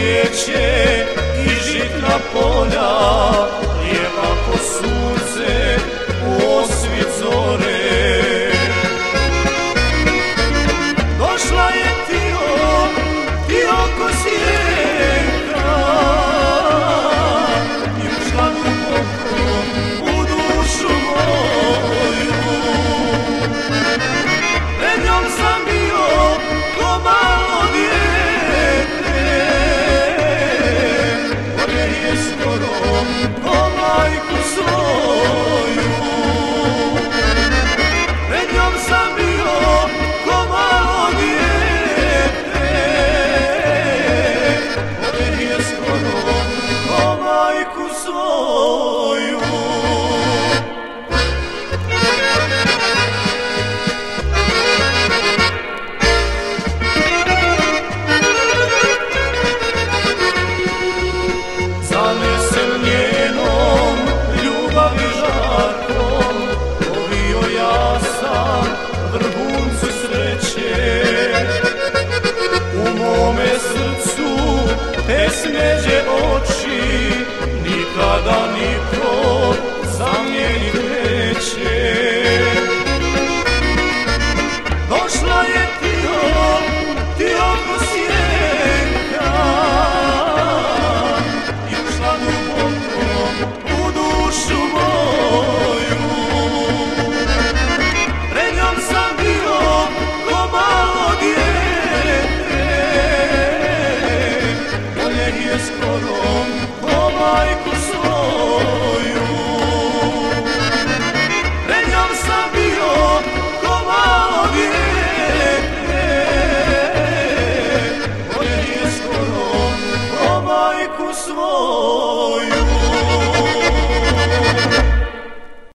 cvijeće i žitna polja, lijepa ko sunce u osvit zore. Došla je Tio ko sjeka i ušla duboko u dušu moju. Pred njom sam bio ko malo dijete, bolje je skoro ko majku svoju. Pred njom sam bio ko malo dijete, bolje je skoro ko majku svoju. Zanesen njenom ljubavi žarkom, lovio ja sam vrhuncu sreće. U mome srcu te smeđe oči nikada niko zamijenit neće. Došla je Tio ko sjeka i ušla duboko u dušu moju. Pred njom sam bio ko malo dijete, bolje je skoro ko majku svoju. Pred njom sam bio ko malo dijete, bolje je skoro ko majku svoju.